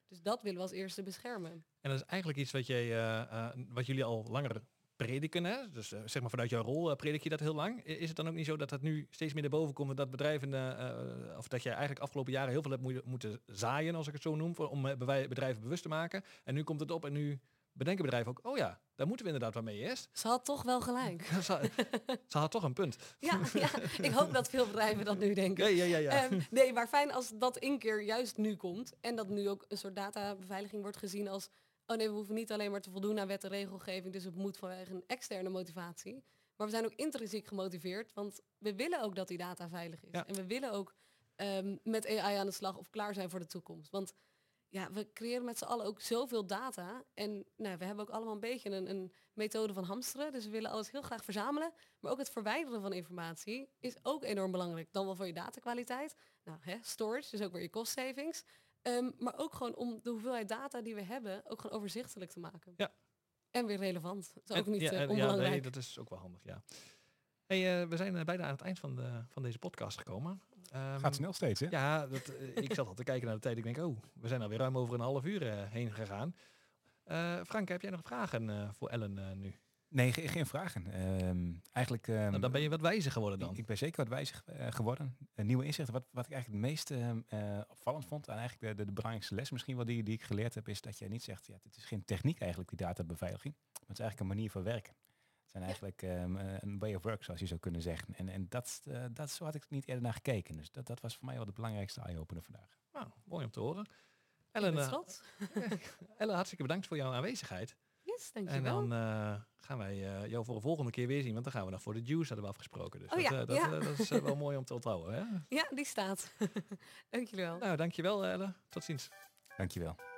Dus dat willen we als eerste beschermen. En dat is eigenlijk iets wat, jij, uh, uh, wat jullie al langer prediken. Hè? Dus uh, zeg maar vanuit jouw rol uh, predik je dat heel lang. Is het dan ook niet zo dat dat nu steeds meer naar boven komt en dat bedrijven, uh, of dat jij eigenlijk afgelopen jaren heel veel hebt mo- moeten zaaien, als ik het zo noem, voor, om uh, bedrijven bewust te maken. En nu komt het op en nu bedenken bedrijven ook, oh ja, daar moeten we inderdaad wat mee eerst. Ze had toch wel gelijk. ze, ze had toch een punt. Ja, ja, ik hoop dat veel bedrijven dat nu denken. Ja, ja, ja, ja. Um, nee, maar fijn als dat een keer juist nu komt. En dat nu ook een soort databeveiliging wordt gezien als... oh nee, we hoeven niet alleen maar te voldoen aan wet en regelgeving. Dus het moet vanwege een externe motivatie. Maar we zijn ook intrinsiek gemotiveerd. Want we willen ook dat die data veilig is. Ja. En we willen ook um, met A I aan de slag of klaar zijn voor de toekomst. Want ja, we creëren met z'n allen ook zoveel data. En nou, we hebben ook allemaal een beetje een, een methode van hamsteren. Dus we willen alles heel graag verzamelen. Maar ook het verwijderen van informatie is ook enorm belangrijk. Dan wel voor je datakwaliteit. Nou, hè, storage, dus ook weer je cost savings. Um, maar ook gewoon om de hoeveelheid data die we hebben ook gewoon overzichtelijk te maken. Ja. En weer relevant. Dat is ook En, niet ja, uh, en, onbelangrijk. Ja, nee, dat is ook wel handig, ja. Hey, uh, we zijn uh, bijna aan het eind van, de, van deze podcast gekomen. Um, Gaat snel steeds, hè? Ja, dat, uh, ik zat al te kijken naar de tijd. Ik denk, oh, we zijn alweer ruim over een half uur uh, heen gegaan. Uh, Frank, heb jij nog vragen uh, voor Ellen uh, nu? Nee, ge- geen vragen. Um, eigenlijk, um, nou, dan ben je wat wijzer geworden dan. Ik, ik ben zeker wat wijzer uh, geworden. Een nieuwe inzicht. Wat, wat ik eigenlijk het meest uh, uh, opvallend vond, en eigenlijk de, de, de belangrijkste les misschien wel die, die ik geleerd heb, is dat je niet zegt, ja, het is geen techniek eigenlijk, die databeveiliging. Maar het is eigenlijk een manier van werken. Het zijn eigenlijk um, uh, een way of work, zoals je zou kunnen zeggen. En, en dat, uh, dat zo had ik niet eerder naar gekeken. Dus dat, dat was voor mij wel de belangrijkste eye-opener vandaag. Nou, mooi om te horen. Ellen, uh, Ellen, hartstikke bedankt voor jouw aanwezigheid. Yes, dankjewel. En dan uh, gaan wij uh, jou voor de volgende keer weer zien, want dan gaan we nog voor de juice, hadden we afgesproken. Dus oh, dat, ja, uh, dat, ja. uh, dat is uh, wel mooi om te onthouden. Hè? Ja, die staat. Dank jullie wel. Nou, dankjewel Ellen. Tot ziens. Dankjewel.